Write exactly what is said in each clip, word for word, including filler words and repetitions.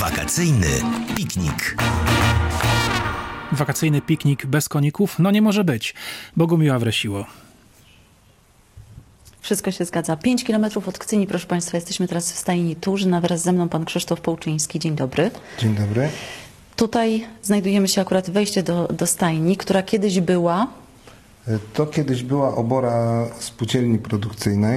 Wakacyjny piknik. Wakacyjny piknik bez koników? No nie może być. Bogumiła Wresiło. Wszystko się zgadza. pięć kilometrów od Kcyni, proszę Państwa, jesteśmy teraz w stajni Turzyn, a wraz ze mną pan Krzysztof Połczyński. Dzień dobry. Dzień dobry. Tutaj znajdujemy się akurat wejście do, do stajni, która kiedyś była... To kiedyś była obora spółdzielni produkcyjnej.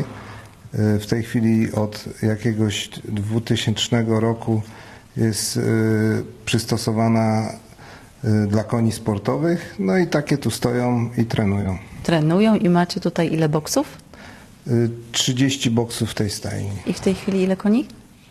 W tej chwili od jakiegoś dwutysięcznego roku jest przystosowana dla koni sportowych. No i takie tu stoją i trenują. Trenują i macie tutaj ile boksów? trzydzieści boksów w tej stajni. I w tej chwili ile koni?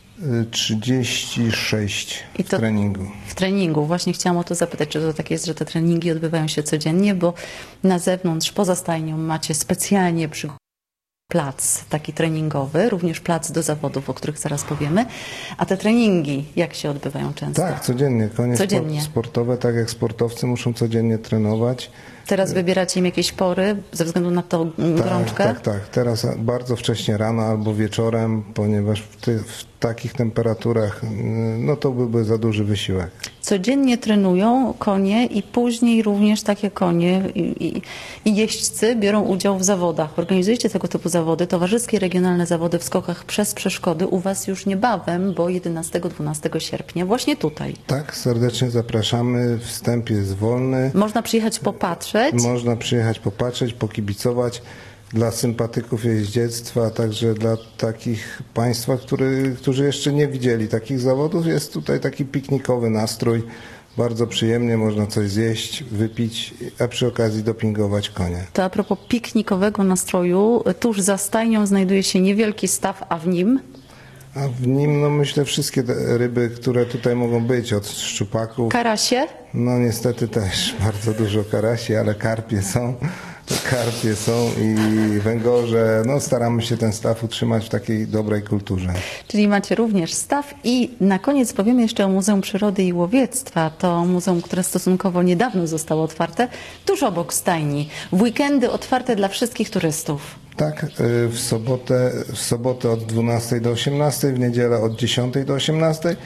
trzydzieści sześć I to w treningu. W treningu. Właśnie chciałam o to zapytać, czy to tak jest, że te treningi odbywają się codziennie, bo na zewnątrz, poza stajnią macie specjalnie przygotowany plac taki treningowy, również plac do zawodów, o których zaraz powiemy. A te treningi jak się odbywają często? Tak, codziennie. Konie Codziennie. Sport, sportowe, tak jak sportowcy, muszą codziennie trenować. Teraz wybieracie im jakieś pory ze względu na tą gorączkę? Tak, tak, tak. Teraz bardzo wcześnie rano albo wieczorem, ponieważ w, ty, w takich temperaturach no to byłby za duży wysiłek. Codziennie trenują konie i później również takie konie i, i, i jeźdźcy biorą udział w zawodach. Organizujecie tego typu zawody, towarzyskie regionalne zawody w skokach przez przeszkody u Was już niebawem, bo jedenastego dwunastego sierpnia właśnie tutaj. Tak, serdecznie zapraszamy. Wstęp jest wolny. Można przyjechać popatrzeć. Można przyjechać popatrzeć, pokibicować. Dla sympatyków jeździectwa, a także dla takich Państwa, który, którzy jeszcze nie widzieli takich zawodów, jest tutaj taki piknikowy nastrój. Bardzo przyjemnie, można coś zjeść, wypić, a przy okazji dopingować konie. To a propos piknikowego nastroju, tuż za stajnią znajduje się niewielki staw, a w nim? A w nim, no myślę, wszystkie te ryby, które tutaj mogą być, od szczupaków. Karasie? No niestety też bardzo dużo karasi, ale karpie są. Karpie są i węgorze. No staramy się ten staw utrzymać w takiej dobrej kulturze. Czyli macie również staw i na koniec powiemy jeszcze o Muzeum Przyrody i Łowiectwa. To muzeum, które stosunkowo niedawno zostało otwarte, tuż obok stajni. W weekendy otwarte dla wszystkich turystów. Tak, w sobotę, w sobotę od dwunastej do osiemnastej, w niedzielę od dziesiątej do osiemnastej.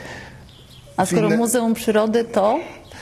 A skoro Inne... Muzeum Przyrody, to?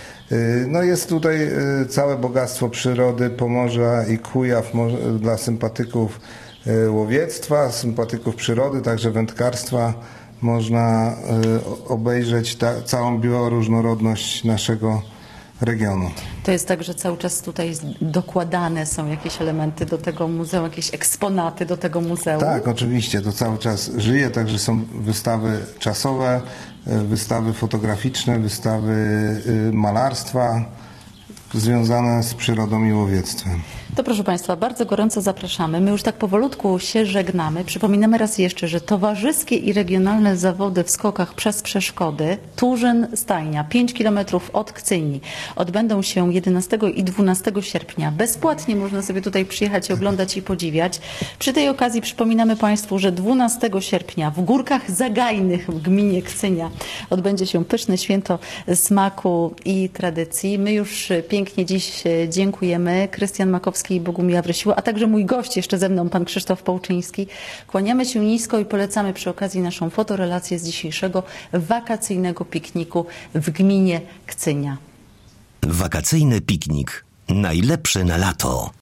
No jest tutaj całe bogactwo przyrody, Pomorza i Kujaw dla sympatyków łowiectwa, sympatyków przyrody, także wędkarstwa. Można obejrzeć ta, całą bioróżnorodność naszego regionu. To jest tak, że cały czas tutaj dokładane są jakieś elementy do tego muzeum, jakieś eksponaty do tego muzeum? Tak, oczywiście, to cały czas żyje, także są wystawy czasowe, wystawy fotograficzne, wystawy malarstwa związane z przyrodą i łowiectwem. To proszę Państwa, bardzo gorąco zapraszamy. My już tak powolutku się żegnamy. Przypominamy raz jeszcze, że towarzyskie i regionalne zawody w skokach przez przeszkody Turzyn Stajnia, pięć kilometrów od Kcyni, odbędą się jedenastego i dwunastego sierpnia. Bezpłatnie można sobie tutaj przyjechać, oglądać i podziwiać. Przy tej okazji przypominamy Państwu, że dwunastego sierpnia w Górkach Zagajnych w gminie Kcynia odbędzie się pyszne święto smaku i tradycji. My już pięknie dziś dziękujemy. Krystian Makowski i Bogumiła Wresiło, a także mój gość jeszcze ze mną, pan Krzysztof Połczyński. Kłaniamy się nisko i polecamy przy okazji naszą fotorelację z dzisiejszego wakacyjnego pikniku w gminie Kcynia. Wakacyjny piknik. Najlepszy na lato.